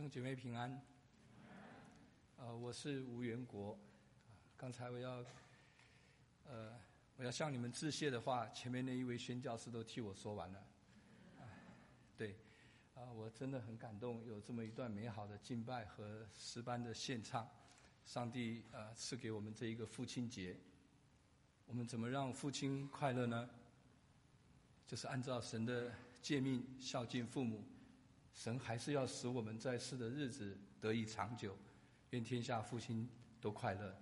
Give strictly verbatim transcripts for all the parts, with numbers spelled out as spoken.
兄姐妹平安。呃，我是吴元国。刚才我要，呃，我要向你们致谢的话，前面那一位宣教师都替我说完了。啊、对，啊、呃，我真的很感动，有这么一段美好的敬拜和诗班的献唱。上帝呃赐给我们这一个父亲节，我们怎么让父亲快乐呢？就是按照神的诫命孝敬父母。神还是要使我们在世的日子得以长久，愿天下父亲都快乐。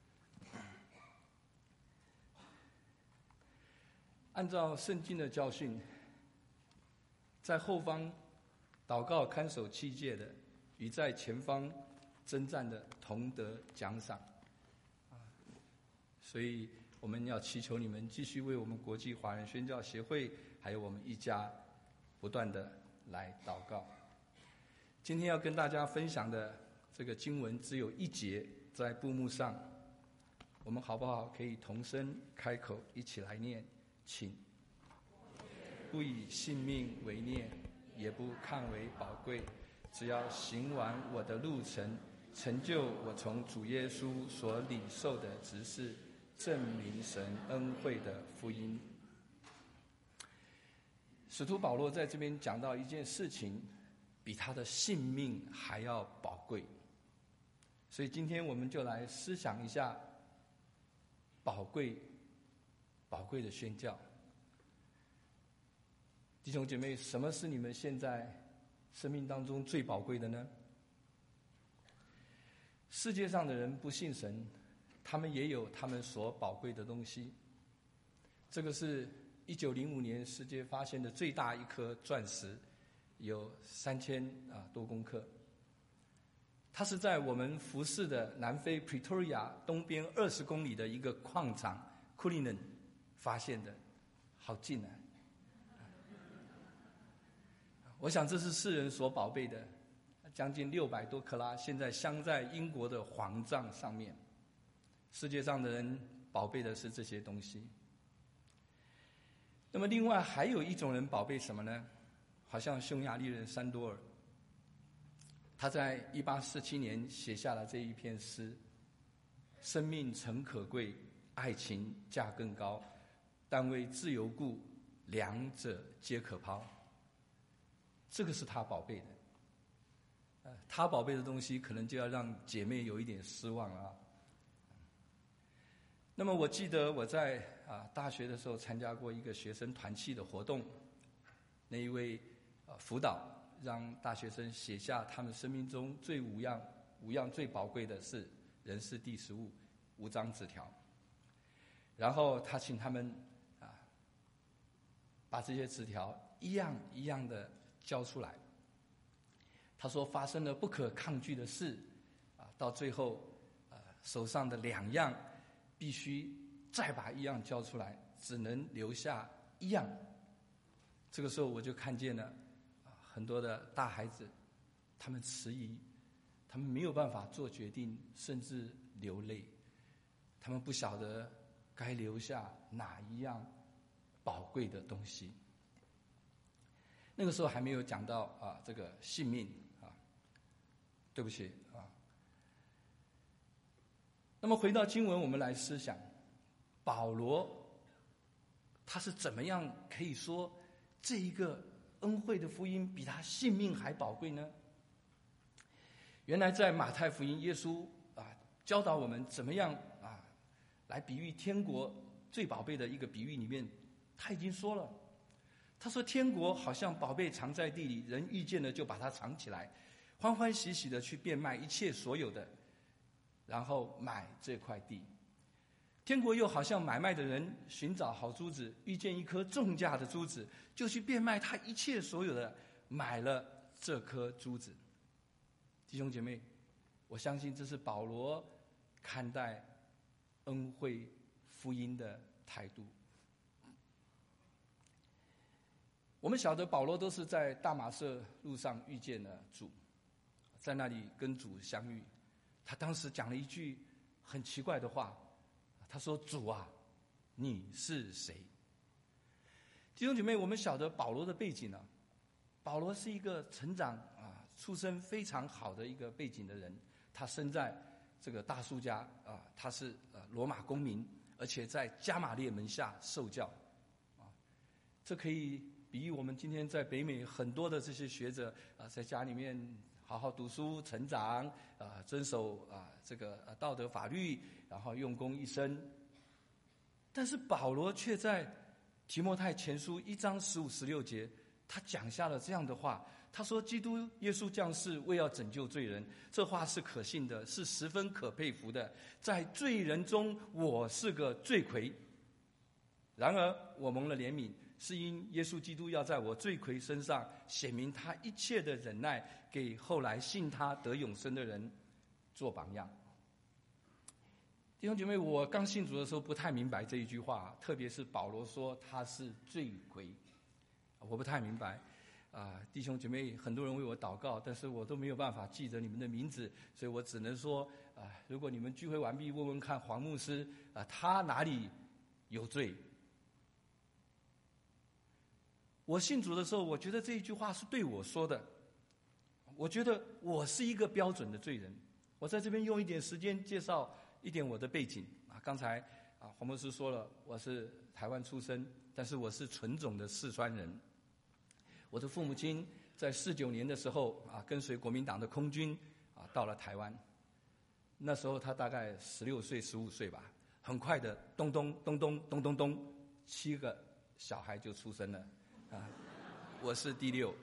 按照圣经的教训，在后方祷告看守七戒的，与在前方征战的同得奖赏。所以我们要祈求你们继续为我们国际华人宣教协会，还有我们一家不断的来祷告。今天要跟大家分享的这个经文只有一节在布幕上，我们好不好可以同声开口一起来念？请。不以性命为念，也不看为宝贵，只要行完我的路程，成就我从主耶稣所领受的职事，证明神恩惠的福音。使徒保罗在这边讲到一件事情，比他的性命还要宝贵。所以今天我们就来思想一下宝贵宝贵的宣教。弟兄姐妹，什么是你们现在生命当中最宝贵的呢？世界上的人不信神，他们也有他们所宝贵的东西。这个是一九零五年世界发现的最大一颗钻石，有三千啊多公克。它是在我们服侍的南非 Pretoria 东边二十公里的一个矿场 Cullinan 发现的，好近啊！我想这是世人所宝贝的，将近六百多克拉，现在镶在英国的黄杖上面。世界上的人宝贝的是这些东西。那么另外还有一种人宝贝什么呢？好像匈牙利人山多尔，他在一八四七年写下了这一篇诗：生命诚可贵，爱情价更高，但为自由故，两者皆可抛。这个是他宝贝的。呃，他宝贝的东西可能就要让姐妹有一点失望了啊。那么我记得我在啊大学的时候参加过一个学生团契的活动，那一位啊辅导让大学生写下他们生命中最五样五样最宝贵的是人事地时物五张纸条，然后他请他们啊把这些纸条一样一样的交出来。他说发生了不可抗拒的事啊，到最后呃手上的两样必须再把一样交出来，只能留下一样。这个时候我就看见了啊很多的大孩子，他们迟疑，他们没有办法做决定，甚至流泪，他们不晓得该留下哪一样宝贵的东西。那个时候还没有讲到啊这个性命啊，对不起啊。那么回到经文，我们来思想，保罗他是怎么样可以说这一个恩惠的福音比他性命还宝贵呢？原来在马太福音，耶稣啊教导我们怎么样啊来比喻天国最宝贝的一个比喻里面，他已经说了，他说天国好像宝贝藏在地里，人遇见了就把它藏起来，欢欢喜喜的去变卖一切所有的，然后买这块地。天国又好像买卖的人寻找好珠子，遇见一颗重价的珠子，就去变卖他一切所有的，买了这颗珠子。弟兄姐妹，我相信这是保罗看待恩惠福音的态度。我们晓得保罗都是在大马色路上遇见了主，在那里跟主相遇。他当时讲了一句很奇怪的话，他说：主啊，你是谁？弟兄姐妹，我们晓得保罗的背景呢、啊，保罗是一个成长啊出身非常好的一个背景的人，他生在这个大苏家啊，他是呃罗马公民，而且在加玛列门下受教，啊，这可以比喻我们今天在北美很多的这些学者啊，在家里面好好读书成长啊，遵守啊这个道德法律，然后用功一生。但是保罗却在提摩太前书一章十五十六节，他讲下了这样的话，他说：“基督耶稣降世，为要拯救罪人。”这话是可信的，是十分可佩服的。在罪人中，我是个罪魁；然而我蒙了怜悯，是因耶稣基督要在我罪魁身上显明他一切的忍耐，给后来信他得永生的人做榜样。弟兄姐妹，我刚信主的时候不太明白这一句话，特别是保罗说他是罪魁，我不太明白。啊，弟兄姐妹，很多人为我祷告，但是我都没有办法记得你们的名字，所以我只能说，啊，如果你们聚会完毕，问问看黄牧师，啊，他哪里有罪？我信主的时候，我觉得这一句话是对我说的，我觉得我是一个标准的罪人。我在这边用一点时间介绍一点我的背景啊，刚才啊黄牧师说了，我是台湾出生，但是我是纯种的四川人。我的父母亲在四九年的时候啊，跟随国民党的空军啊到了台湾。那时候他大概十六岁、十五岁吧，很快的，咚咚咚咚咚咚咚，七个小孩就出生了啊，我是第六。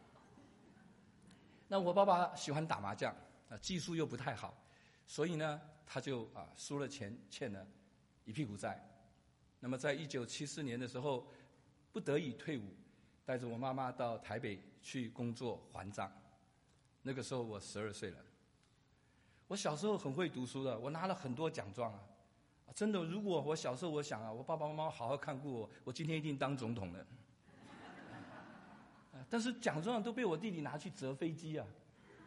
那我爸爸喜欢打麻将啊，技术又不太好，所以呢，他就啊输了钱，欠了一屁股债。那么在一九七四年的时候，不得已退伍，带着我妈妈到台北去工作还账。那个时候我十二岁了。我小时候很会读书的，我拿了很多奖状啊！真的，如果我小时候我想啊，我爸爸妈妈好好看顾我，我今天一定当总统了。但是奖状都被我弟弟拿去折飞机啊！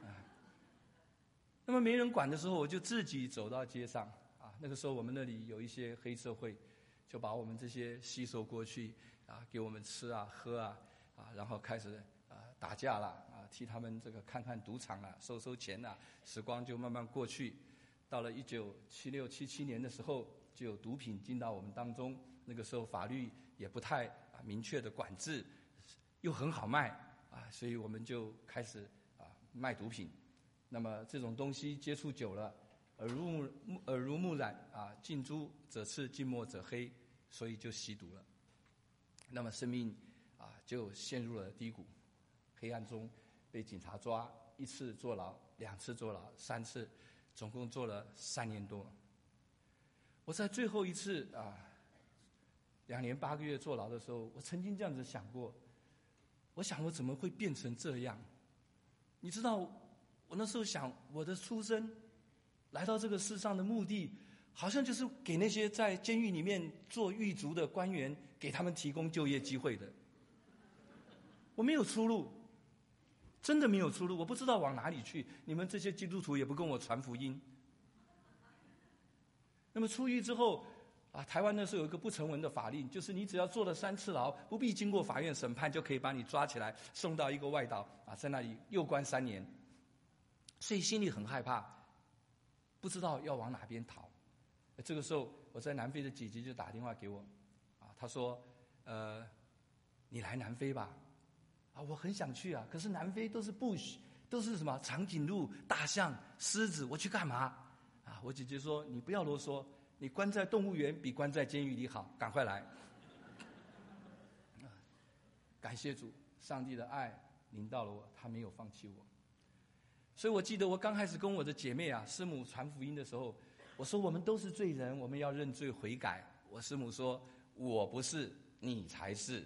那么没人管的时候，我就自己走到街上啊。那个时候我们那里有一些黑社会，就把我们这些吸收过去啊，给我们吃啊喝啊啊，然后开始啊打架了啊，替他们这个看看赌场啊，收收钱啊。时光就慢慢过去，到了一九七六七七年的时候，就有毒品进到我们当中。那个时候法律也不太啊明确的管制，又很好卖啊，所以我们就开始啊卖毒品。那么这种东西接触久了，耳濡目耳濡目染啊，近朱者赤，近墨者黑，所以就吸毒了。那么生命啊就陷入了低谷，黑暗中被警察抓，一次坐牢，两次坐牢，三次，总共坐了三年多。我在最后一次啊两年八个月坐牢的时候，我曾经这样子想过，我想我怎么会变成这样？你知道，我那时候想，我的出生来到这个世上的目的，好像就是给那些在监狱里面做狱卒的官员，给他们提供就业机会的。我没有出路，真的没有出路，我不知道往哪里去。你们这些基督徒也不跟我传福音。那么出狱之后啊，台湾那时候有一个不成文的法令，就是你只要坐了三次牢，不必经过法院审判，就可以把你抓起来送到一个外岛啊，在那里又关三年。所以心里很害怕，不知道要往哪边逃。这个时候，我在南非的姐姐就打电话给我，啊，她说：“呃，你来南非吧。”啊，我很想去啊，可是南非都是 bush， 都是什么长颈鹿、大象、狮子，我去干嘛？啊，我姐姐说：“你不要啰嗦，你关在动物园比关在监狱里好，赶快来。”感谢主，上帝的爱临到了我，他没有放弃我。所以我记得我刚开始跟我的姐妹啊师母传福音的时候，我说我们都是罪人，我们要认罪悔改。我师母说：“我不是，你才是。”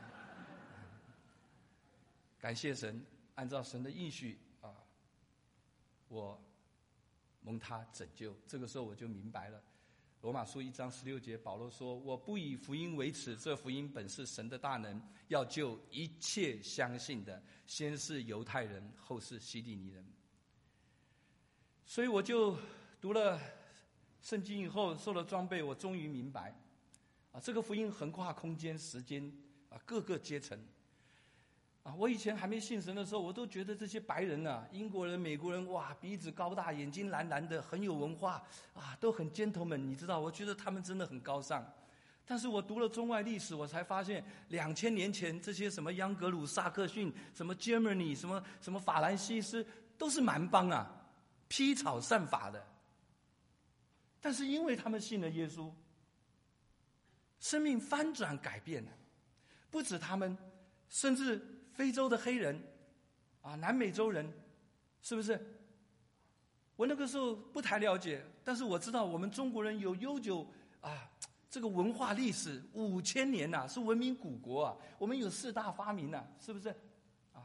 感谢神，按照神的应许啊，我蒙他拯救。这个时候我就明白了，罗马书一章十六节，保罗说：“我不以福音为耻，这福音本是神的大能，要救一切相信的，先是犹太人，后是希利尼人。”所以我就读了圣经以后，受了装备，我终于明白，啊，这个福音横跨空间、时间，啊，各个阶层。 啊，我以前还没信神的时候，我都觉得这些白人啊，英国人、美国人，哇，鼻子高大，眼睛蓝蓝的，很有文化啊，都很 gentleman， 你知道，我觉得他们真的很高尚。但是我读了中外历史，我才发现，两千年前这些什么央格鲁萨克逊、什么 Germany、什么什么法兰西斯，都是蛮邦啊，披草散发的。但是因为他们信了耶稣，生命翻转改变了，不止他们，甚至非洲的黑人，啊，南美洲人，是不是？我那个时候不太了解，但是我知道我们中国人有悠久啊这个文化历史五千年呐、啊，是文明古国啊。我们有四大发明呐、啊，是不是？啊，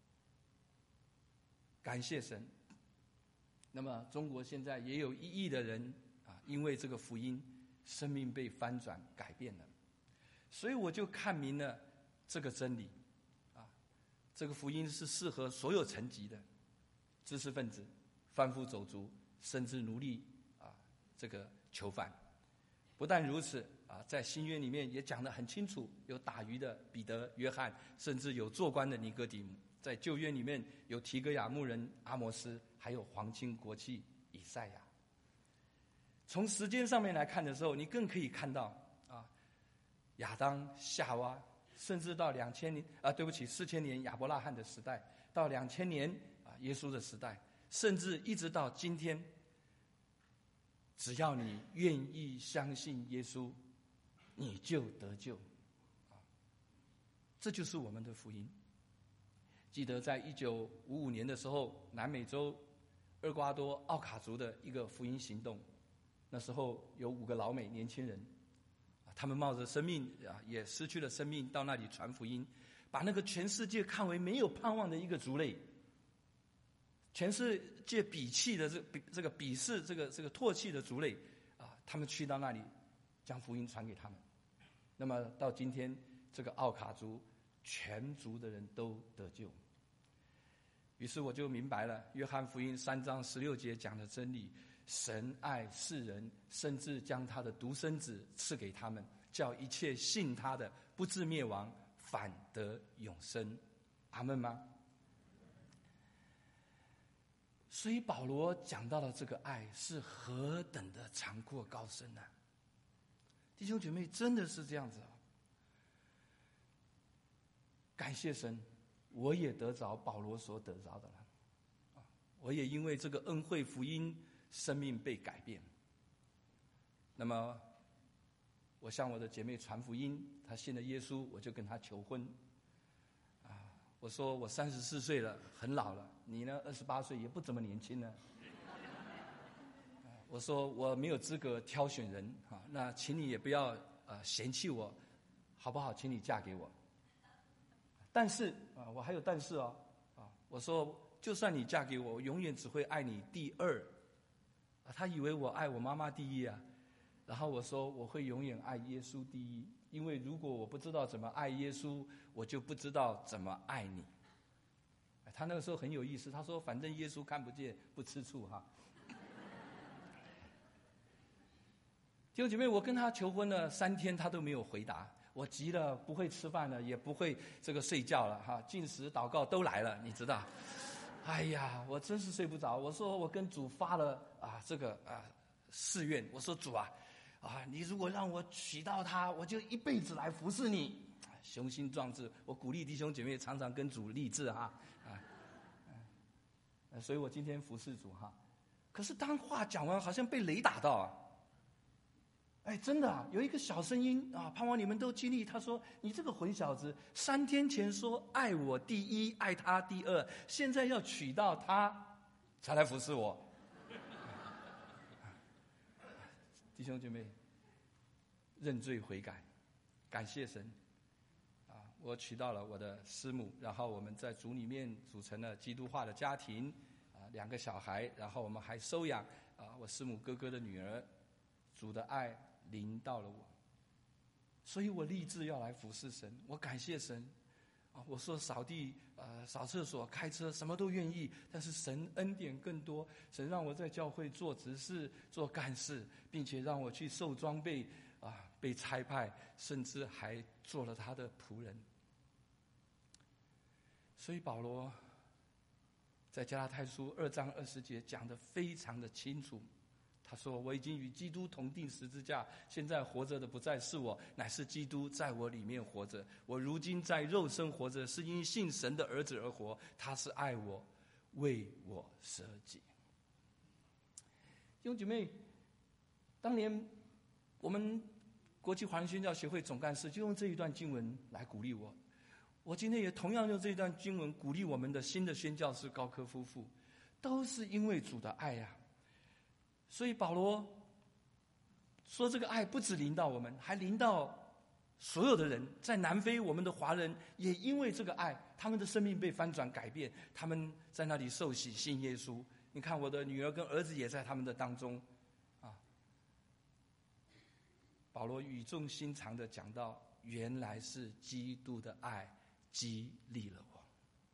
感谢神。那么中国现在也有一亿的人啊，因为这个福音，生命被翻转改变了。所以我就看明了这个真理。这个福音是适合所有层级的知识分子、贩夫走卒，甚至奴隶啊，这个囚犯。不但如此啊，在新约里面也讲得很清楚，有打鱼的彼得、约翰，甚至有做官的尼哥底母。在旧约里面有提格亚牧人阿摩斯，还有皇亲国戚以赛亚。从时间上面来看的时候，你更可以看到啊，亚当、夏娃。甚至到两千年啊，对不起，四千年亚伯拉罕的时代，到两千年啊耶稣的时代，甚至一直到今天，只要你愿意相信耶稣，你就得救，啊，这就是我们的福音。记得在一九五五年的时候，南美洲厄瓜多奥卡族的一个福音行动，那时候有五个老美年轻人。他们冒着生命啊，也失去了生命，到那里传福音，把那个全世界看为没有盼望的一个族类，全世界鄙弃的这这个鄙视这个这个唾弃的族类啊，他们去到那里，将福音传给他们。那么到今天，这个奥卡族全族的人都得救。于是我就明白了，约翰福音三章十六节讲的真理。神爱世人，甚至将他的独生子赐给他们，叫一切信他的不至灭亡，反得永生。阿们吗？所以保罗讲到了这个爱是何等的长阔高深呢、啊？弟兄姐妹，真的是这样子啊！感谢神，我也得着保罗所得着的了。我也因为这个恩惠福音，生命被改变。那么我向我的姐妹传福音，她信了耶稣，我就跟她求婚啊，我说我三十四岁了，很老了，你呢二十八岁，也不怎么年轻呢。我说我没有资格挑选人啊，那请你也不要呃嫌弃我，好不好？请你嫁给我。但是啊，我还有但是哦啊，我说就算你嫁给我，我永远只会爱你第二。他以为我爱我妈妈第一啊，然后我说我会永远爱耶稣第一，因为如果我不知道怎么爱耶稣，我就不知道怎么爱你。他那个时候很有意思，他说反正耶稣看不见不吃醋哈。弟兄姐妹，我跟他求婚了三天，他都没有回答，我急了，不会吃饭了，也不会这个睡觉了哈，禁食祷告都来了，你知道。哎呀，我真是睡不着。我说我跟主发了啊这个啊誓愿，我说主啊啊，你如果让我娶到她，我就一辈子来服侍你。雄心壮志，我鼓励弟兄姐妹常常跟主立志哈啊，啊，所以我今天服侍主哈。可是当话讲完，好像被雷打到啊。哎，真的啊，有一个小声音啊，盼望你们都经历。他说：“你这个混小子，三天前说爱我第一，爱他第二，现在要娶到他，才来服侍我。”弟兄姐妹，认罪悔改，感谢神啊！我娶到了我的师母，然后我们在主里面组成了基督化的家庭啊，两个小孩，然后我们还收养啊我师母哥哥的女儿，主的爱临到了我，所以我立志要来服侍神。我感谢神啊！我说扫地、呃扫厕所、开车，什么都愿意。但是神恩典更多，神让我在教会做执事、做干事，并且让我去受装备啊，被差派，甚至还做了他的仆人。 所以保罗在加拉太书二章二十节讲得非常的清楚，他说：“我已经与基督同定十字架，现在活着的不再是我，乃是基督在我里面活着。我如今在肉身活着，是因信神的儿子而活，他是爱我，为我舍己。”弟兄姐妹，当年我们国际华人宣教协会总干事就用这一段经文来鼓励我。我今天也同样用这一段经文鼓励我们的新的宣教士高科夫妇，都是因为主的爱呀、啊。所以保罗说，这个爱不只临到我们，还临到所有的人。在南非，我们的华人也因为这个爱，他们的生命被翻转改变，他们在那里受洗信耶稣。你看，我的女儿跟儿子也在他们的当中啊。保罗语重心长地讲到，原来是基督的爱激励了我。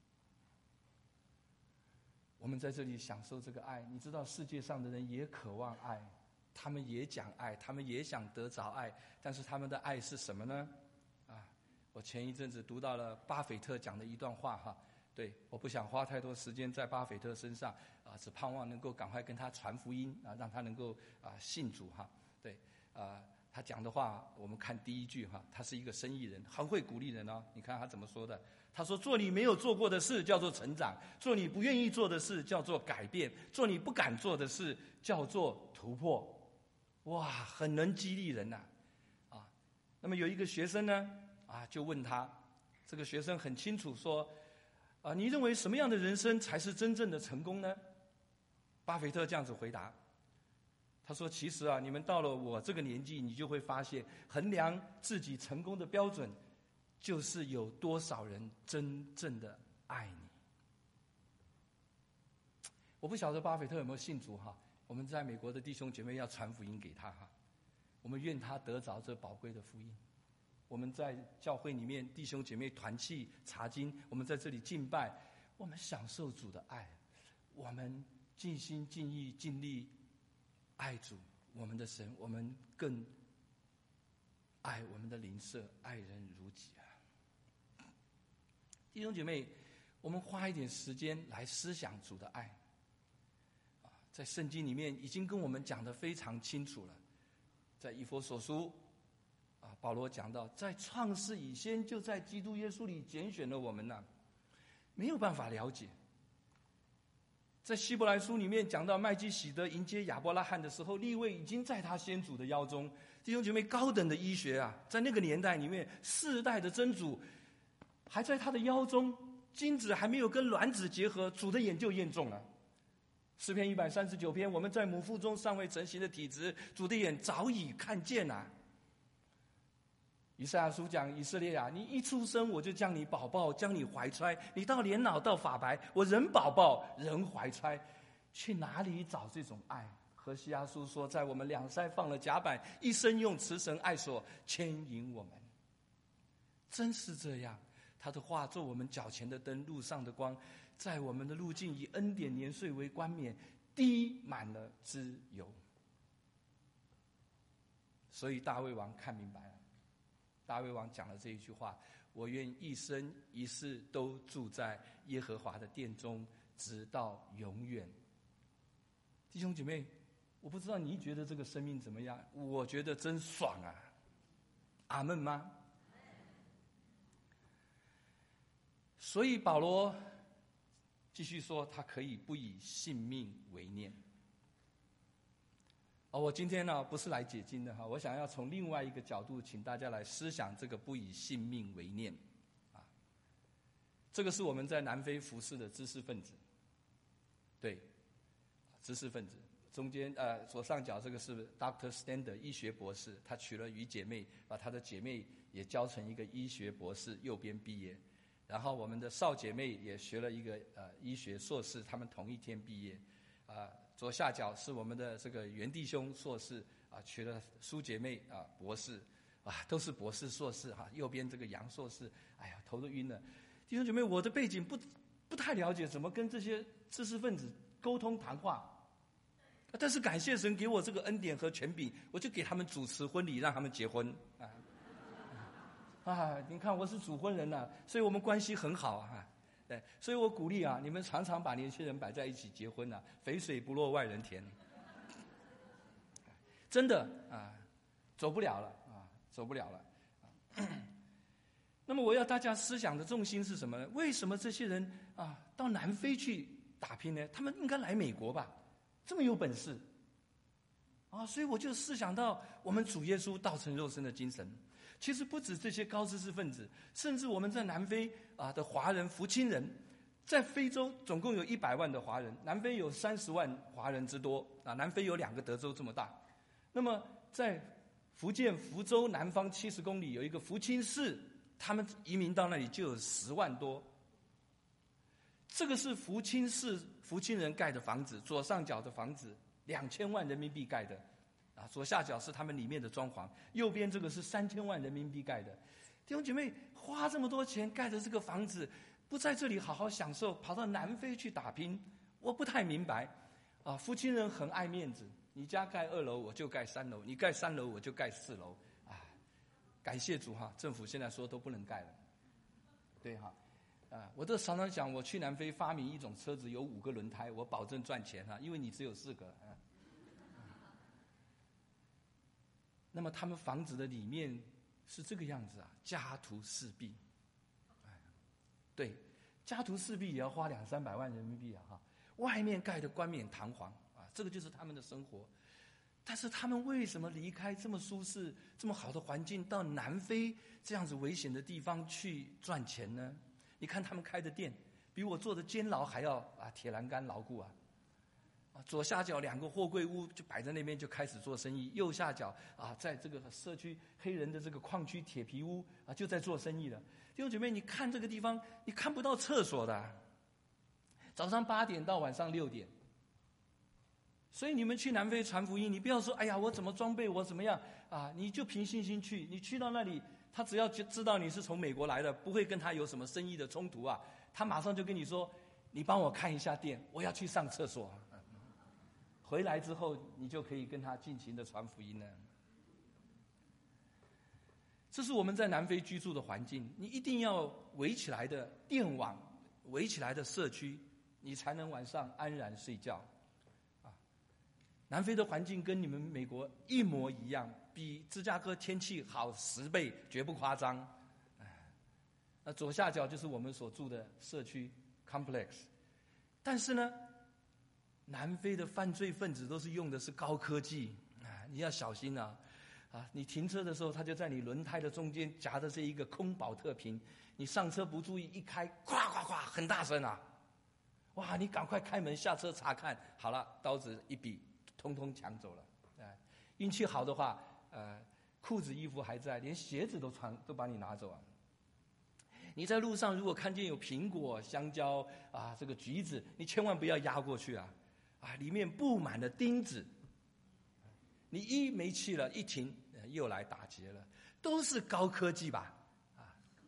我们在这里享受这个爱，你知道世界上的人也渴望爱，他们也讲爱，他们也想得着爱，但是他们的爱是什么呢？啊，我前一阵子读到了巴菲特讲的一段话哈，对，我不想花太多时间在巴菲特身上啊，只盼望能够赶快跟他传福音啊，让他能够啊信主哈，对，啊。他讲的话，我们看第一句哈，他是一个生意人，很会鼓励人哦。你看他怎么说的？他说：“做你没有做过的事叫做成长，做你不愿意做的事叫做改变，做你不敢做的事叫做突破。”哇，很能激励人呐、啊！啊，那么有一个学生呢，啊，就问他，这个学生很清楚说，啊，你认为什么样的人生才是真正的成功呢？巴菲特这样子回答。他说：“其实啊，你们到了我这个年纪，你就会发现，衡量自己成功的标准，就是有多少人真正的爱你。”我不晓得巴菲特有没有信主哈？我们在美国的弟兄姐妹要传福音给他哈，我们愿他得着这宝贵的福音。我们在教会里面弟兄姐妹团契查经，我们在这里敬拜，我们享受主的爱，我们尽心尽意尽力爱主，我们的神，我们更爱我们的邻舍，爱人如己啊！弟兄姐妹，我们花一点时间来思想主的爱啊，在圣经里面已经跟我们讲得非常清楚了。在以弗所书啊，保罗讲到，在创世以先就在基督耶稣里拣选了我们呐、啊，没有办法了解。在希伯来书里面讲到麦基洗德迎接亚伯拉罕的时候，利未已经在他先祖的腰中。弟兄姐妹，高等的医学啊，在那个年代里面，世代的真主还在他的腰中，精子还没有跟卵子结合，主的眼就验中了。诗篇一百三十九篇，我们在母腹中尚未成形的体质，主的眼早已看见了、啊。以赛亚书讲，以色列啊，你一出生我就将你宝宝，将你怀揣，你到年老到发白，我人宝宝人怀揣，去哪里找这种爱？何西阿书说，在我们两腮放了甲板，一生用慈绳爱索牵引我们。真是这样，他的话做我们脚前的灯，路上的光，在我们的路径以恩典年岁为冠冕，滴满了脂油。所以大卫王看明白了。大卫王讲了这一句话：“我愿一生一世都住在耶和华的殿中，直到永远。”弟兄姐妹，我不知道你觉得这个生命怎么样？我觉得真爽啊！阿们吗？所以保罗继续说，他可以不以性命为念。哦，我今天呢不是来解经的哈，我想要从另外一个角度，请大家来思想这个不以性命为念，啊，这个是我们在南非服侍的知识分子，对，知识分子中间呃左上角这个是 Doctor Stander 医学博士，他娶了于姐妹，把他的姐妹也教成一个医学博士，右边毕业，然后我们的少姐妹也学了一个呃医学硕士，他们同一天毕业，啊、呃。左下角是我们的这个袁弟兄硕士啊，娶了苏姐妹啊博士啊，都是博士硕士哈、啊。右边这个杨硕士，哎呀头都晕了。弟兄姐妹，我的背景不不太了解，怎么跟这些知识分子沟通谈话？但是感谢神给我这个恩典和权柄，我就给他们主持婚礼，让他们结婚啊。啊，你看我是主婚人呐、啊，所以我们关系很好啊。 对，所以我鼓励啊，你们常常把年轻人摆在一起结婚啊，肥水不落外人田。真的啊，走不了了啊，走不了了。那么我要大家思想的重心是什么呢？为什么这些人啊到南非去打拼呢？他们应该来美国吧，这么有本事啊！所以我就思想到我们主耶稣道成肉身的精神。其实不止这些高知识分子，甚至我们在南非啊的华人福清人，在非洲总共有一百万的华人，南非有三十万华人之多啊。南非有两个德州这么大。那么在福建福州南方七十公里有一个福清市，他们移民到那里就有十万多。这个是福清市福清人盖的房子，左上角的房子两千万人民币盖的。啊，左下角是他们里面的装潢，右边这个是三千万人民币盖的。弟兄姐妹，花这么多钱盖的这个房子，不在这里好好享受，跑到南非去打拼，我不太明白。啊，福清人很爱面子，你家盖二楼我就盖三楼，你盖三楼我就盖四楼。啊，感谢主哈，政府现在说都不能盖了。对哈，啊，我都常常讲，我去南非发明一种车子有五个轮胎，我保证赚钱哈，因为你只有四个。啊那么他们房子的里面是这个样子啊，家徒四壁。对，家徒四壁也要花两三百万人民币啊！哈，外面盖的冠冕堂皇啊，这个就是他们的生活。但是他们为什么离开这么舒适、这么好的环境，到南非这样子危险的地方去赚钱呢？你看他们开的店，比我做的监牢还要啊铁栏杆牢固啊！啊，左下角两个货柜屋就摆在那边就开始做生意，右下角啊，在这个社区黑人的这个矿区铁皮屋啊，就在做生意了。弟兄姐妹，你看这个地方，你看不到厕所的，早上八点到晚上六点。所以你们去南非传福音，你不要说哎呀，我怎么装备，我怎么样啊？你就凭信心去，你去到那里，他只要知道你是从美国来的，不会跟他有什么生意的冲突啊，他马上就跟你说，你帮我看一下店，我要去上厕所。回来之后，你就可以跟他尽情的传福音了。这是我们在南非居住的环境，你一定要围起来的电网，围起来的社区，你才能晚上安然睡觉。啊，南非的环境跟你们美国一模一样，比芝加哥天气好十倍，绝不夸张。那左下角就是我们所住的社区 complex， 但是呢，南非的犯罪分子都是用的是高科技啊，你要小心啊！啊，你停车的时候，他就在你轮胎的中间夹着这一个空保特瓶，你上车不注意一开，咵咵咵，很大声啊！哇，你赶快开门下车查看，好了，刀子一比，通通抢走了。啊，运气好的话，呃，裤子衣服还在，连鞋子都穿都把你拿走啊！你在路上如果看见有苹果、香蕉啊，这个橘子，你千万不要压过去啊！啊，里面布满了钉子，你一没气了，一停，又来打劫了，都是高科技吧？啊，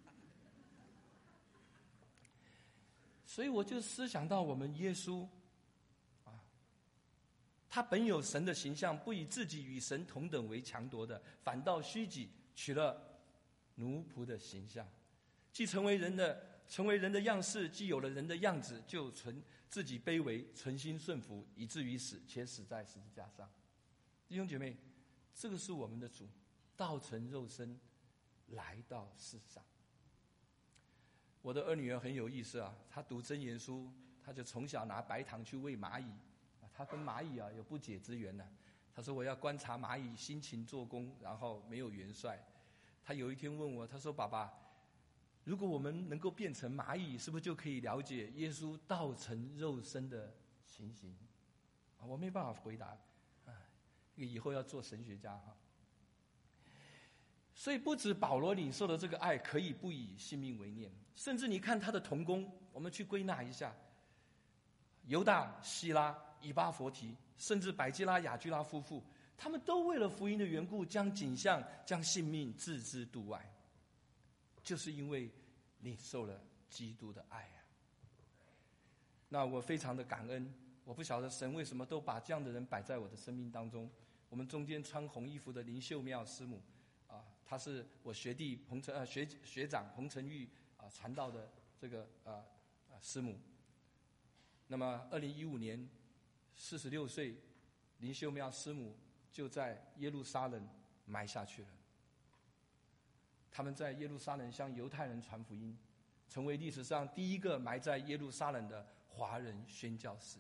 所以我就思想到我们耶稣，啊，他本有神的形象，不以自己与神同等为强夺的，反倒虚己，取了奴仆的形象，既成为人的。成为人的样式，既有了人的样子，就存自己卑微，存心顺服，以至于死，且死在十字架上。弟兄姐妹，这个是我们的主，道成肉身来到世上。我的二女儿很有意思啊，她读箴言书，她就从小拿白糖去喂蚂蚁，她跟蚂蚁啊有不解之缘呢、啊。她说我要观察蚂蚁辛勤做工，然后没有元帅。她有一天问我，她说爸爸，如果我们能够变成蚂蚁，是不是就可以了解耶稣道成肉身的情形？我没办法回答，啊，以后要做神学家哈。所以不止保罗领受的这个爱可以不以性命为念，甚至你看他的同工，我们去归纳一下，犹大、希拉、以巴弗提，甚至百基拉、雅居拉夫妇，他们都为了福音的缘故，将景象、将性命置之度外。就是因为领受了基督的爱啊！那我非常的感恩，我不晓得神为什么都把这样的人摆在我的生命当中。我们中间穿红衣服的林秀妙师母，啊，她是我学弟彭成呃学学长彭成玉啊传道的这个呃啊师母。那么二零一五年四十六岁林秀妙师母就在耶路撒冷埋下去了。他们在耶路撒冷向犹太人传福音，成为历史上第一个埋在耶路撒冷的华人宣教士。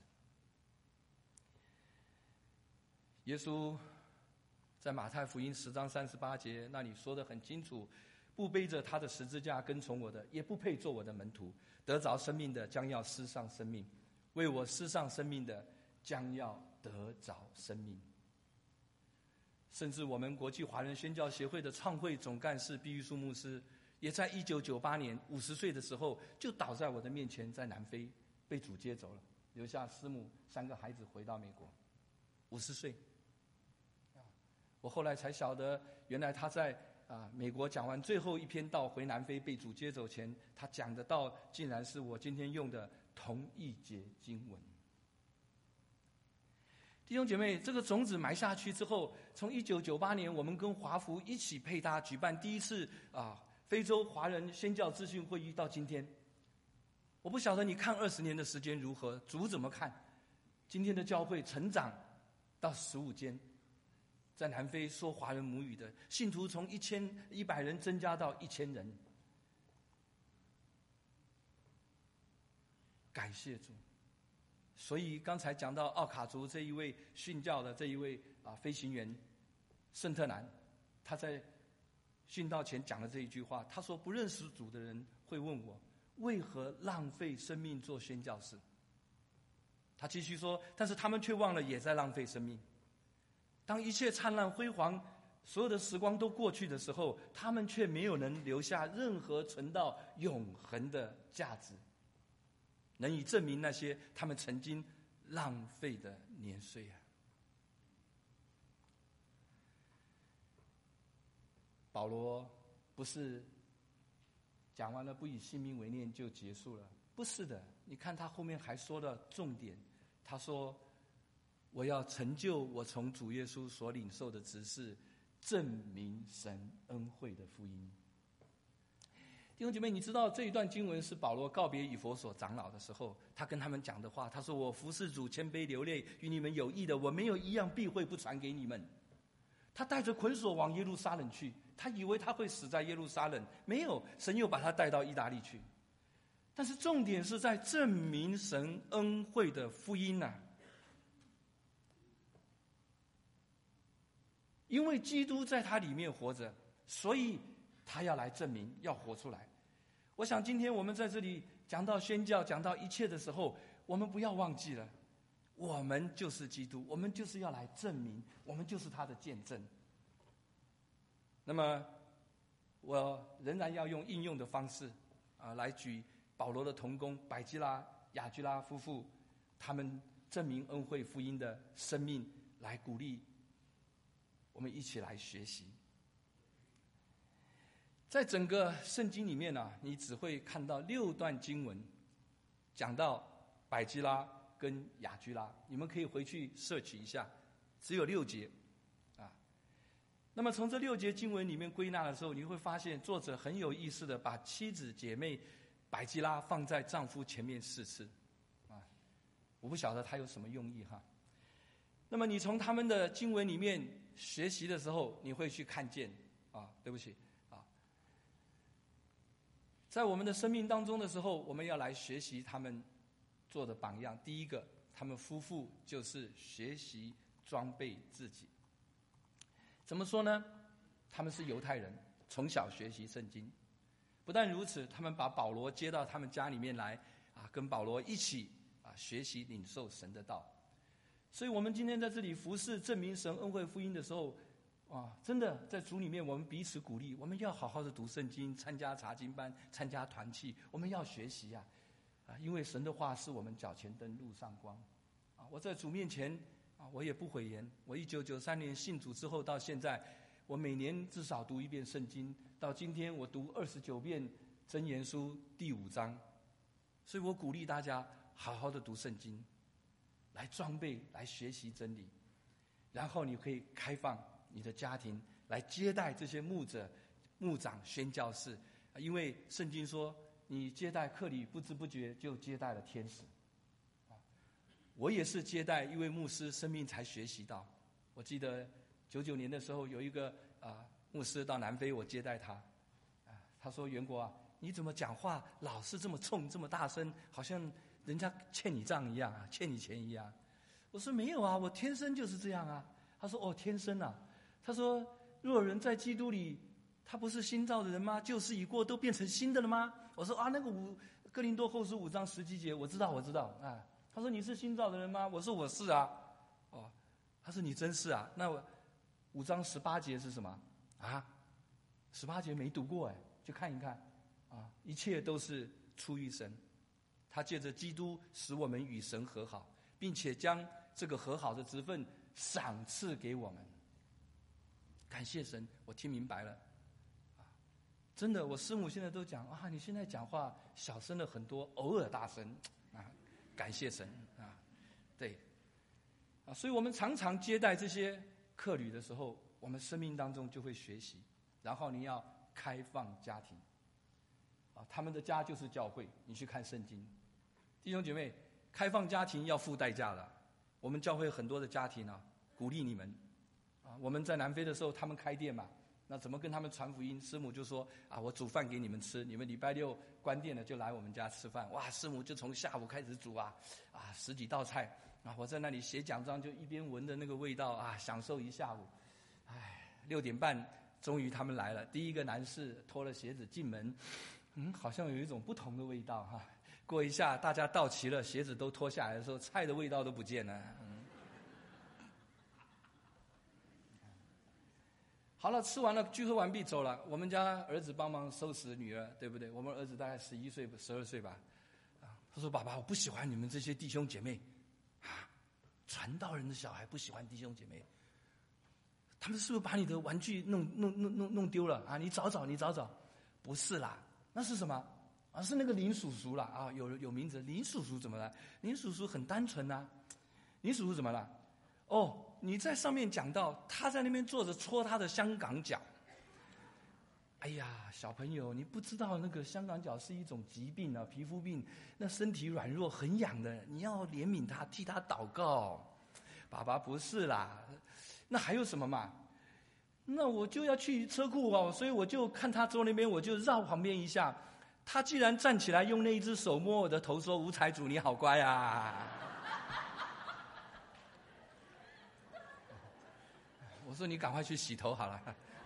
耶稣在马太福音十章三十八节那里说得很清楚，不背着他的十字架跟从我的，也不配做我的门徒。得着生命的将要失丧生命，为我失丧生命的将要得着生命。甚至我们国际华人宣教协会的创会总干事毕玉树牧师，也在一九九八年五十岁的时候就倒在我的面前，在南非被主接走了，留下师母三个孩子回到美国。五十岁，我后来才晓得，原来他在啊美国讲完最后一篇道回南非被主接走前，他讲的道竟然是我今天用的同一节经文。弟兄姐妹，这个种子埋下去之后，从一九九八年我们跟华福一起配搭举办第一次啊非洲华人宣教资讯会议，到今天，我不晓得你看二十年的时间如何，主怎么看？今天的教会成长到十五间，在南非说华人母语的信徒从一千一百人增加到一千人，感谢主。所以刚才讲到奥卡族这一位殉教的这一位啊飞行员圣特南，他在殉道前讲了这一句话，他说：不认识主的人会问我，为何浪费生命做宣教士？他继续说，但是他们却忘了也在浪费生命。当一切灿烂辉煌，所有的时光都过去的时候，他们却没有能留下任何存到永恒的价值，能以证明那些他们曾经浪费的年岁啊！保罗不是讲完了不以性命为念就结束了，不是的。你看他后面还说了重点，他说：我要成就我从主耶稣所领受的职事，证明神恩惠的福音。弟兄姐妹，你知道这一段经文是保罗告别以弗所长老的时候，他跟他们讲的话。他说：我服侍主，谦卑流泪，与你们有益的，我没有一样避讳不传给你们。他带着捆锁往耶路撒冷去，他以为他会死在耶路撒冷，没有，神又把他带到意大利去。但是重点是在证明神恩惠的福音啊！因为基督在他里面活着，所以他要来证明，要活出来。我想今天我们在这里讲到宣教，讲到一切的时候，我们不要忘记了，我们就是基督，我们就是要来证明，我们就是他的见证。那么我仍然要用应用的方式啊，来举保罗的同工百基拉、雅居拉夫妇他们证明恩惠福音的生命，来鼓励我们一起来学习。在整个圣经里面呢、啊，你只会看到六段经文讲到百基拉跟雅居拉，你们可以回去search一下，只有六节啊。那么从这六节经文里面归纳的时候，你会发现作者很有意思的把妻子姐妹百基拉放在丈夫前面四次啊，我不晓得他有什么用意哈。那么你从他们的经文里面学习的时候，你会去看见啊，对不起啊，在我们的生命当中的时候，我们要来学习他们做的榜样。第一个，他们夫妇就是学习装备自己。怎么说呢？他们是犹太人，从小学习圣经。不但如此，他们把保罗接到他们家里面来啊，跟保罗一起啊学习领受神的道。所以我们今天在这里服侍证明神恩惠福音的时候啊，真的在主里面我们彼此鼓励，我们要好好的读圣经，参加查经班，参加团契，我们要学习啊啊，因为神的话是我们脚前灯，路上光啊。我在主面前啊，我也不讳言，我一九九三年信主之后到现在，我每年至少读一遍圣经，到今天我读二十九遍箴言书第五章。所以我鼓励大家好好的读圣经，来装备，来学习真理，然后你可以开放你的家庭来接待这些牧者、牧长、宣教士，因为圣经说你接待客旅，不知不觉就接待了天使。我也是接待一位牧师，生命才学习到。我记得九九年的时候，有一个啊牧师到南非，我接待他，啊，他说：“袁国啊，你怎么讲话老是这么冲，这么大声，好像人家欠你账一样啊，欠你钱一样。”我说：“没有啊，我天生就是这样啊。”他说：“哦，天生啊。”他说：“若有人在基督里，他不是新造的人吗？旧事已过，都变成新的了吗？”我说：“啊，那个五哥林多后书五章十七节，我知道，我知道啊。”他说：“你是新造的人吗？”我说：“我是啊。”哦，他说：“你真是啊。”那我五章十八节是什么啊？十八节没读过哎，就看一看啊。一切都是出于神，他借着基督使我们与神和好，并且将这个和好的职分赏赐给我们。感谢神，我听明白了。啊，真的，我师母现在都讲啊，你现在讲话小声了很多，偶尔大声啊。感谢神啊，对，啊，所以我们常常接待这些客旅的时候，我们生命当中就会学习。然后你要开放家庭，啊，他们的家就是教会。你去看圣经，弟兄姐妹，开放家庭要付代价的。我们教会很多的家庭啊，鼓励你们，啊，我们在南非的时候，他们开店嘛。那怎么跟他们传福音？师母就说啊，我煮饭给你们吃，你们礼拜六关店了就来我们家吃饭。哇，师母就从下午开始煮啊，啊十几道菜啊，我在那里写奖章，就一边闻着那个味道啊，享受一下午。唉，六点半终于他们来了，第一个男士脱了鞋子进门，嗯，好像有一种不同的味道哈。过一下大家到齐了，鞋子都脱下来的时候，菜的味道都不见了。嗯好了，吃完了，聚会完毕走了。我们家儿子帮忙收拾女儿，对不对？我们儿子大概十一岁、十二岁吧。啊，他说：“爸爸，我不喜欢你们这些弟兄姐妹，啊，传道人的小孩不喜欢弟兄姐妹。他们是不是把你的玩具弄弄弄弄弄丢了啊？你找找，你找找。不是啦，那是什么？啊，是那个林叔叔啦。啊，有有名字，林叔叔怎么了？林叔叔很单纯呐、啊。林叔叔怎么了？哦。”你在上面讲到，他在那边坐着搓他的香港脚。哎呀，小朋友，你不知道那个香港脚是一种疾病啊，皮肤病，那身体软弱很痒的，你要怜悯他，替他祷告。爸爸不是啦，那还有什么嘛？那我就要去车库哦，所以我就看他坐那边，我就绕旁边一下。他既然站起来，用那一只手摸我的头，说：“吴财主，你好乖啊。”我说：“你赶快去洗头好了。”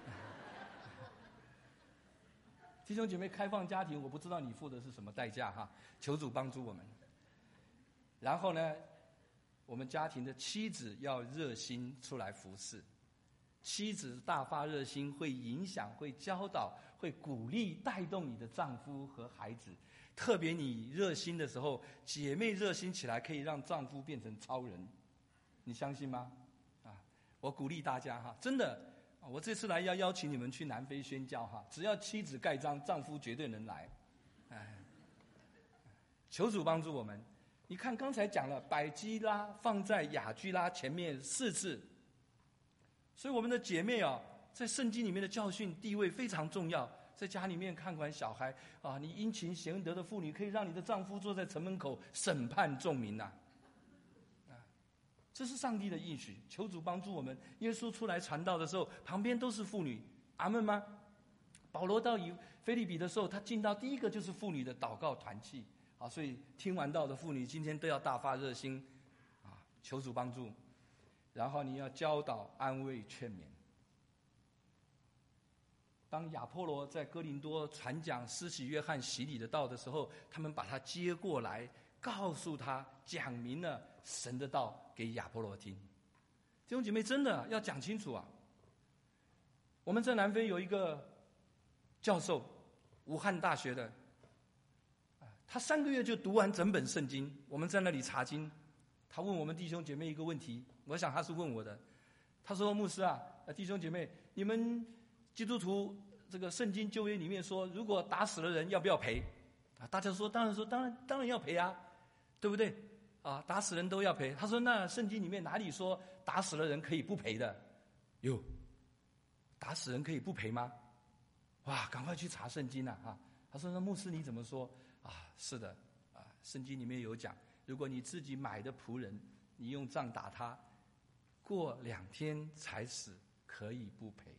弟兄姐妹，开放家庭，我不知道你付的是什么代价哈，求主帮助我们。然后呢，我们家庭的妻子要热心出来服侍，妻子大发热心，会影响、会教导、会鼓励、带动你的丈夫和孩子。特别你热心的时候，姐妹热心起来，可以让丈夫变成超人，你相信吗？我鼓励大家哈，真的，我这次来要邀请你们去南非宣教哈，只要妻子盖章，丈夫绝对能来。哎，求主帮助我们。你看刚才讲了，百基拉放在雅居拉前面四次，所以我们的姐妹啊，在圣经里面的教训地位非常重要。在家里面看管小孩啊，你殷勤贤德的妇女，可以让你的丈夫坐在城门口审判众民呐。这是上帝的应许，求主帮助我们。耶稣出来传道的时候，旁边都是妇女，阿们吗？保罗到以腓立比的时候，他进到第一个就是妇女的祷告团契啊，所以听完道的妇女今天都要大发热心啊，求主帮助。然后你要教导、安慰、劝勉。当亚波罗在哥林多传讲施洗约翰洗礼的道的时候，他们把他接过来，告诉他讲明了神的道给亚波罗听。弟兄姐妹，真的要讲清楚啊！我们在南非有一个教授，武汉大学的，他三个月就读完整本圣经。我们在那里查经，他问我们弟兄姐妹一个问题，我想他是问我的。他说：“牧师啊，弟兄姐妹，你们基督徒这个圣经旧约里面说，如果打死了人要不要赔？”啊，大家说当然说当然当然要赔啊，对不对？啊，打死人都要赔。他说：“那圣经里面哪里说打死了人可以不赔的？”哟，打死人可以不赔吗？哇，赶快去查圣经啊！啊， 他说：“那牧师你怎么说？”啊，是的，啊，圣经里面有讲，如果你自己买的仆人，你用杖打他，过两天才死，可以不赔。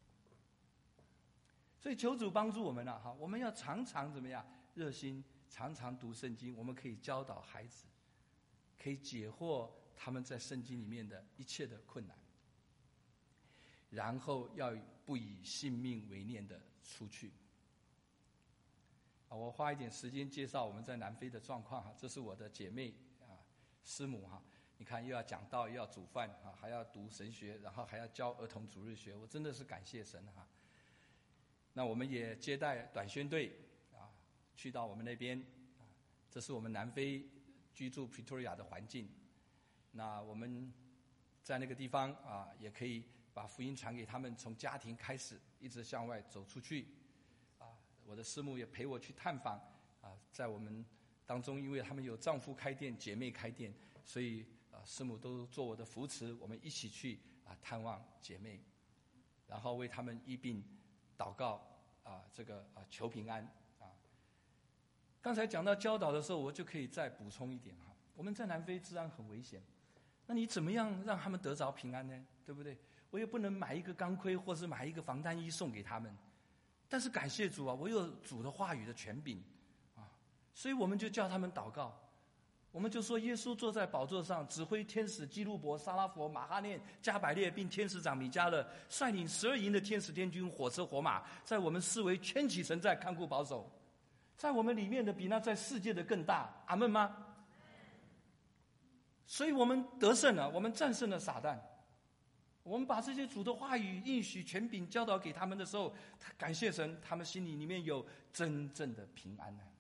所以求主帮助我们了、啊、哈，我们要常常怎么样？热心，常常读圣经，我们可以教导孩子，可以解惑他们在圣经里面的一切的困难。然后要不以性命为念的出去。啊，我花一点时间介绍我们在南非的状况哈，这是我的姐妹啊，师母哈。你看又要讲道，又要煮饭啊，还要读神学，然后还要教儿童主日学，我真的是感谢神哈。那我们也接待短宣队啊，去到我们那边啊，这是我们南非居住 Pretoria 的环境。那我们在那个地方啊，也可以把福音传给他们，从家庭开始，一直向外走出去。啊，我的师母也陪我去探访啊，在我们当中，因为他们有丈夫开店，姐妹开店，所以啊，师母都做我的扶持，我们一起去啊探望姐妹，然后为他们医病祷告啊，这个啊求平安啊。刚才讲到教导的时候，我就可以再补充一点哈。我们在南非治安很危险，那你怎么样让他们得着平安呢？对不对？我也不能买一个钢盔或是买一个防弹衣送给他们，但是感谢主啊，我有主的话语的权柄啊，所以我们就叫他们祷告。我们就说耶稣坐在宝座上，指挥天使基路伯、沙拉佛、马哈念、加百列，并天使长米迦勒率领十二营的天使天军，火车火马，在我们四围圈起城寨，看顾保守。在我们里面的比那在世界的更大，阿们吗？所以我们得胜了，我们战胜了撒旦。我们把这些主的话语、应许、权柄教导给他们的时候，感谢神，他们心里里面有真正的平安呢。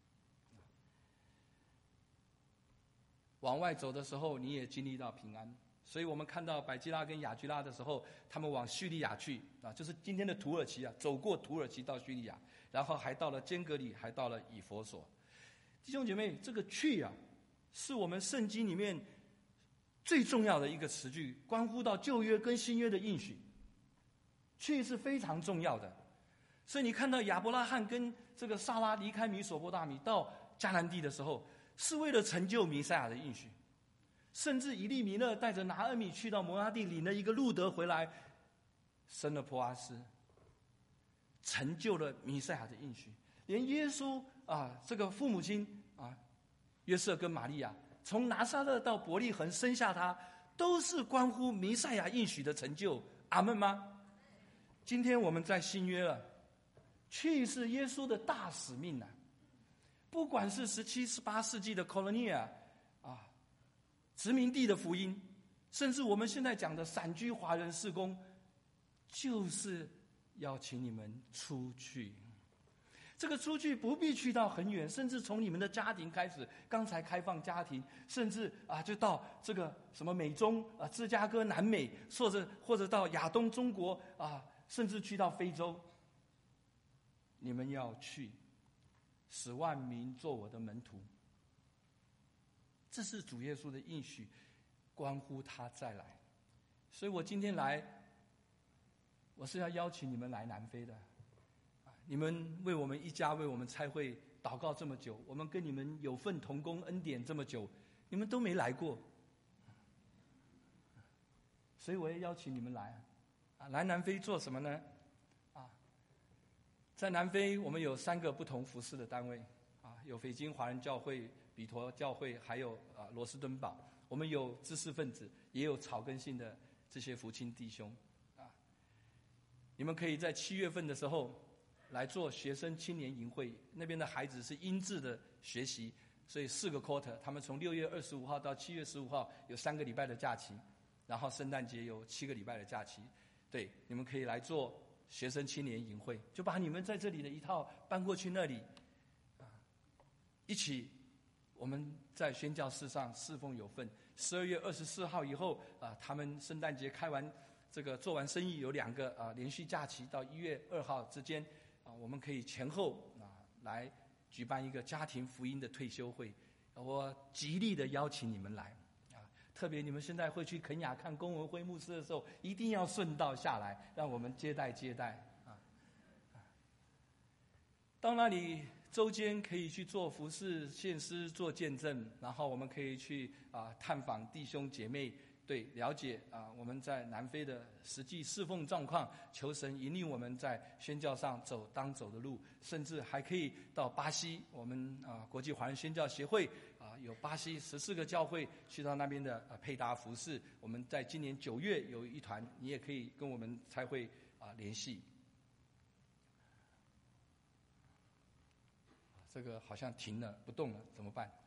往外走的时候，你也经历到平安。所以我们看到百基拉跟亚居拉的时候，他们往叙利亚去啊，就是今天的土耳其啊，走过土耳其到叙利亚，然后还到了坚革里，还到了以弗所。弟兄姐妹，这个去啊，是我们圣经里面最重要的一个词句，关乎到旧约跟新约的应许。去是非常重要的，所以你看到亚伯拉罕跟这个撒拉离开米索波大米到迦南地的时候，是为了成就弥赛亚的应许。甚至以利米勒带着拿俄米去到摩押地，领了一个路德回来，生了波阿斯，成就了弥赛亚的应许。连耶稣啊，这个父母亲啊，约瑟跟玛利亚，从拿撒勒到伯利恒生下他，都是关乎弥赛亚应许的成就。阿们吗？今天我们在新约了，去是耶稣的大使命啊！不管是十七、十八世纪的 Colonia 啊，殖民地的福音，甚至我们现在讲的散居华人事工，就是邀请你们出去。这个出去不必去到很远，甚至从你们的家庭开始。刚才开放家庭，甚至啊，就到这个什么美中啊、芝加哥、南美，或者或者到亚东中国啊，甚至去到非洲。你们要去，使万民做我的门徒。这是主耶稣的应许，关乎他再来。所以我今天来，我是要邀请你们来南非的。你们为我们一家，为我们差会祷告这么久，我们跟你们有份同工恩典这么久，你们都没来过，所以我也邀请你们来啊！来南非做什么呢？啊，在南非我们有三个不同服事的单位啊，有斐经华人教会、比陀教会，还有啊罗斯敦堡。我们有知识分子，也有草根性的这些福亲弟兄啊。你们可以在七月份的时候来做学生青年营会，那边的孩子是英制的学习，所以四个 quarter， 他们从六月二十五号到七月十五号有三个礼拜的假期，然后圣诞节有七个礼拜的假期。对，你们可以来做学生青年营会，就把你们在这里的一套搬过去那里，啊，一起我们在宣教士上侍奉有份。十二月二十四号以后啊，他们圣诞节开完这个做完生意，有两个啊连续假期到一月二号之间。啊，我们可以前后啊来举办一个家庭福音的退休会，我极力的邀请你们来啊！特别你们现在会去肯雅看龚文辉牧师的时候，一定要顺道下来，让我们接待接待啊！ 到那里周间可以去做服事、献诗、做见证，然后我们可以去啊探访弟兄姐妹，对，了解啊我们在南非的实际侍奉状况，求神引领我们在宣教上走当走的路，甚至还可以到巴西，我们啊国际华人宣教协会啊有巴西十四个教会去到那边的啊配搭服事。我们在今年九月有一团，你也可以跟我们才会啊联系。这个好像停了不动了，怎么办？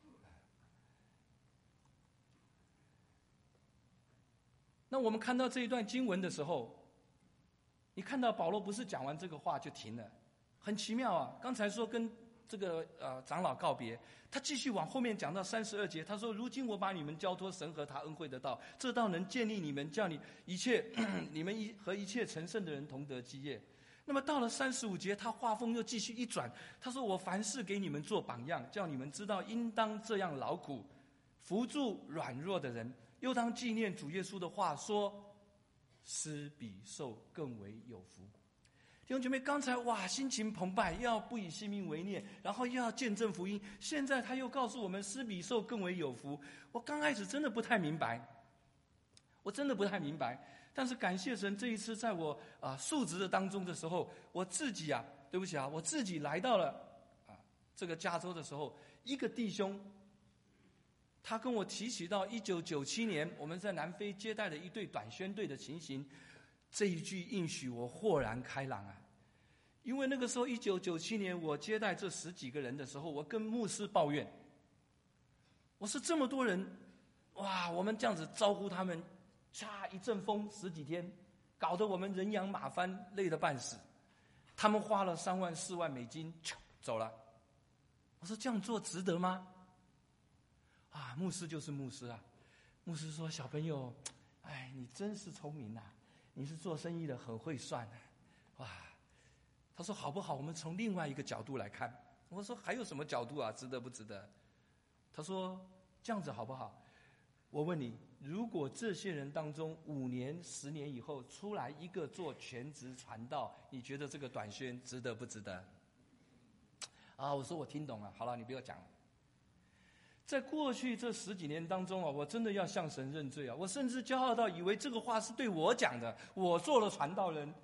那我们看到这一段经文的时候，你看到保罗不是讲完这个话就停了，很奇妙啊！刚才说跟这个呃长老告别，他继续往后面讲到三十二节，他说：“如今我把你们交托神和他恩惠的道，这道能建立你们，叫你一切你们一和一切成圣的人同得基业。”那么到了三十五节，他话锋又继续一转，他说：“我凡事给你们做榜样，叫你们知道应当这样劳苦，扶助软弱的人，又当纪念主耶稣的话说，施比受更为有福。”弟兄姐妹，刚才哇，心情澎湃，要不以性命为念，然后又要见证福音，现在他又告诉我们施比受更为有福。我刚开始真的不太明白，我真的不太明白。但是感谢神，这一次在我啊述职的当中的时候，我自己啊，对不起啊，我自己来到了啊这个加州的时候，一个弟兄，他跟我提起到一九九七年我们在南非接待了一队短宣队的情形，这一句应许我豁然开朗啊！因为那个时候一九九七年我接待这十几个人的时候，我跟牧师抱怨，我说这么多人，哇，我们这样子招呼他们。嚓一阵风，十几天，搞得我们人仰马翻，累得半死。他们花了三万四万美金，走了。我说这样做值得吗？啊，牧师就是牧师啊。牧师说：“小朋友，哎，你真是聪明啊！你是做生意的，很会算啊。”哇，他说好不好？我们从另外一个角度来看。我说还有什么角度啊？值得不值得？他说这样子好不好？我问你，如果这些人当中五年、十年以后出来一个做全职传道，你觉得这个短宣值得不值得？啊，我说我听懂了，好了，你不要讲了。在过去这十几年当中啊，我真的要向神认罪啊！我甚至骄傲到以为这个话是对我讲的，我做了传道人，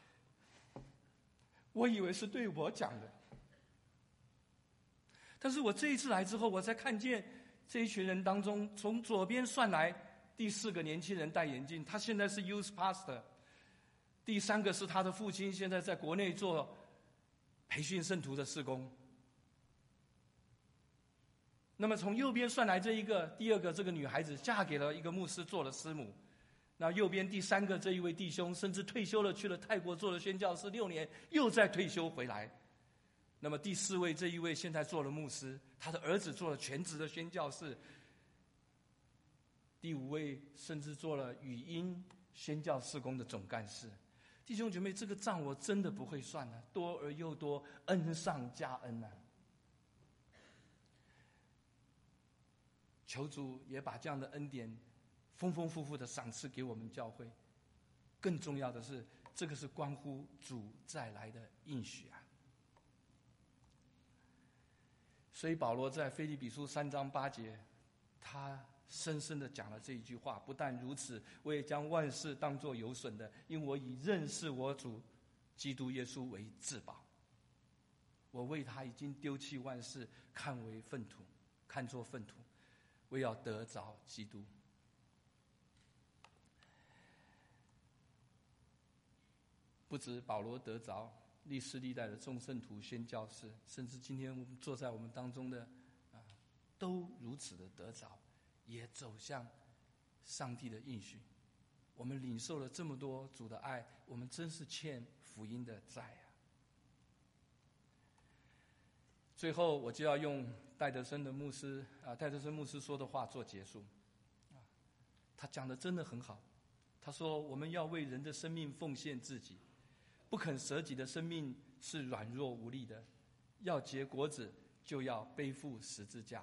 我以为是对我讲的。但是我这一次来之后，我才看见。这一群人当中，从左边算来，第四个年轻人戴眼镜，他现在是 youth pastor。第三个是他的父亲，现在在国内做培训圣徒的事工。那么从右边算来这一个，第二个这个女孩子嫁给了一个牧师，做了师母。那右边第三个这一位弟兄，甚至退休了，去了泰国做了宣教师六年，又再退休回来。那么第四位这一位现在做了牧师，他的儿子做了全职的宣教士。第五位甚至做了语音宣教事工的总干事。弟兄姐妹，这个账我真的不会算了，多而又多，恩上加恩啊！求主也把这样的恩典丰丰富富的赏赐给我们教会。更重要的是，这个是关乎主再来的应许啊！所以保罗在腓立比书三章八节，他深深地讲了这一句话。不但如此，我也将万事当作有损的，因我以认识我主基督耶稣为至宝。我为他已经丢弃万事，看为粪土，看作粪土，为要得着基督。不止保罗得着，历世历代的众圣徒宣教士，甚至今天我们坐在我们当中的啊，都如此的得着，也走向上帝的应许。我们领受了这么多主的爱，我们真是欠福音的债啊！最后，我就要用戴德生的牧师啊，戴德生牧师说的话做结束。啊，他讲的真的很好。他说：“我们要为人的生命奉献自己。不肯舍己的生命是软弱无力的，要结果子就要背负十字架。”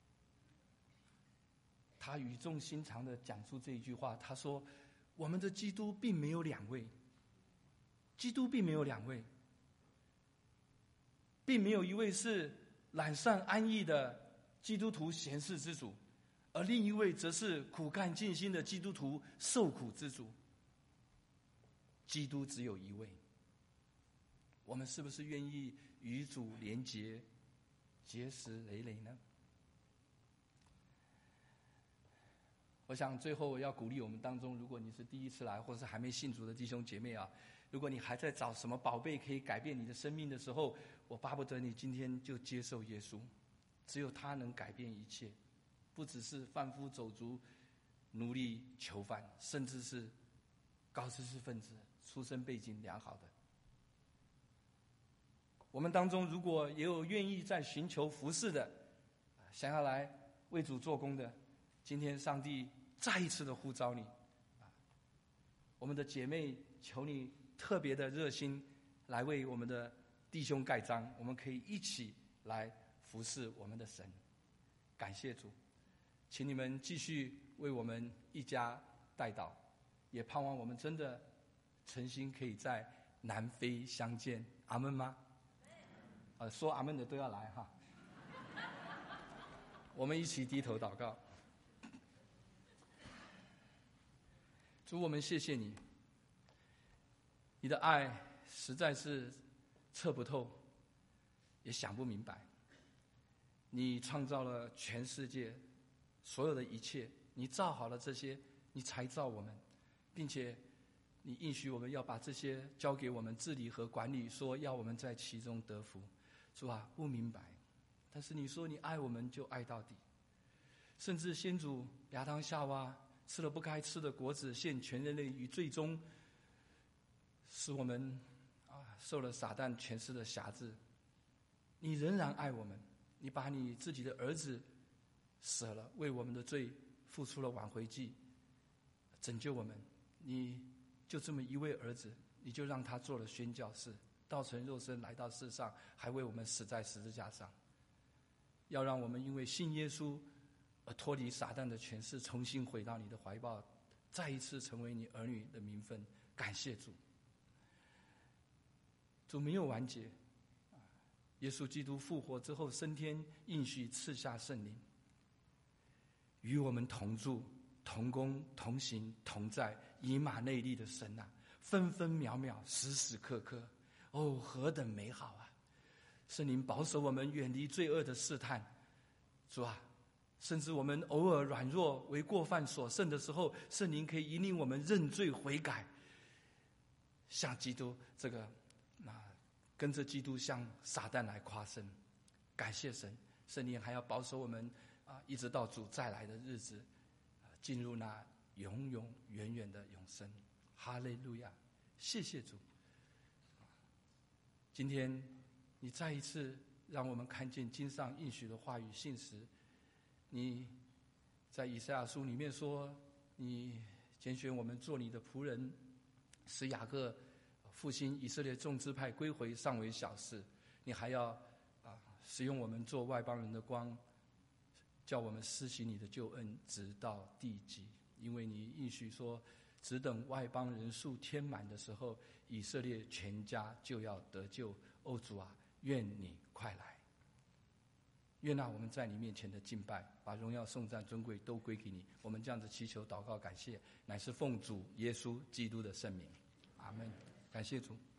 他语重心长地讲出这一句话，他说：“我们的基督并没有两位，基督并没有两位。 并没有一位是懒散安逸的基督徒闲适之主，而另一位则是苦干尽心的基督徒受苦之主。基督只有一位，我们是不是愿意与主连结，结实累累呢？我想最后要鼓励我们当中，如果你是第一次来或是还没信主的弟兄姐妹啊，如果你还在找什么宝贝可以改变你的生命的时候，我巴不得你今天就接受耶稣，只有他能改变一切，不只是贩夫走卒、奴隶囚犯，甚至是高知识分子、出身背景良好的。我们当中如果也有愿意在寻求服事的，想要来为主做工的，今天上帝再一次的呼召你，我们的姐妹，求你特别的热心来为我们的弟兄盖章，我们可以一起来服侍我们的神。感谢主，请你们继续为我们一家代祷，也盼望我们真的诚心可以在南非相见。阿们吗？呃，说阿们的都要来哈。我们一起低头祷告。主，我们谢谢你，你的爱实在是测不透，也想不明白。你创造了全世界所有的一切，你造好了这些，你才造我们，并且你应许我们要把这些交给我们治理和管理，说要我们在其中得福。主啊，不明白，但是你说你爱我们就爱到底，甚至先祖亚当夏娃吃了不该吃的果子，陷全人类于罪中，使我们啊受了撒旦权势的辖制。你仍然爱我们，你把你自己的儿子舍了，为我们的罪付出了挽回祭，拯救我们。你就这么一位儿子，你就让他做了宣教士，道成肉身来到世上，还为我们死在十字架上，要让我们因为信耶稣而脱离撒旦的权势，重新回到你的怀抱，再一次成为你儿女的名分。感谢主。主没有完结，耶稣基督复活之后升天，应许赐下圣灵，与我们同住、同工、同行、同在，以马内利的神啊，分分秒秒、时时刻刻，哦，何等美好啊！圣灵保守我们远离罪恶的试探。主啊，甚至我们偶尔软弱为过犯所胜的时候，圣灵可以引领我们认罪悔改，向基督这个啊，跟着基督向撒旦来夸胜。感谢神，圣灵还要保守我们啊，一直到主再来的日子，啊、进入那永永远远的永生。哈利路亚！谢谢主。今天你再一次让我们看见经上应许的话语信实。你在以赛亚书里面说，你拣选我们做你的仆人，使雅各复兴以色列众支派归回，尚为小事。你还要啊使用我们做外邦人的光，叫我们施行你的救恩直到地极。因为你应许说，只等外邦人数填满的时候，以色列全家就要得救。哦主啊，愿你快来！愿那我们在你面前的敬拜，把荣耀、颂赞、尊贵都归给你。我们这样子祈求、祷告、感谢，乃是奉主耶稣基督的圣名。阿们。感谢主。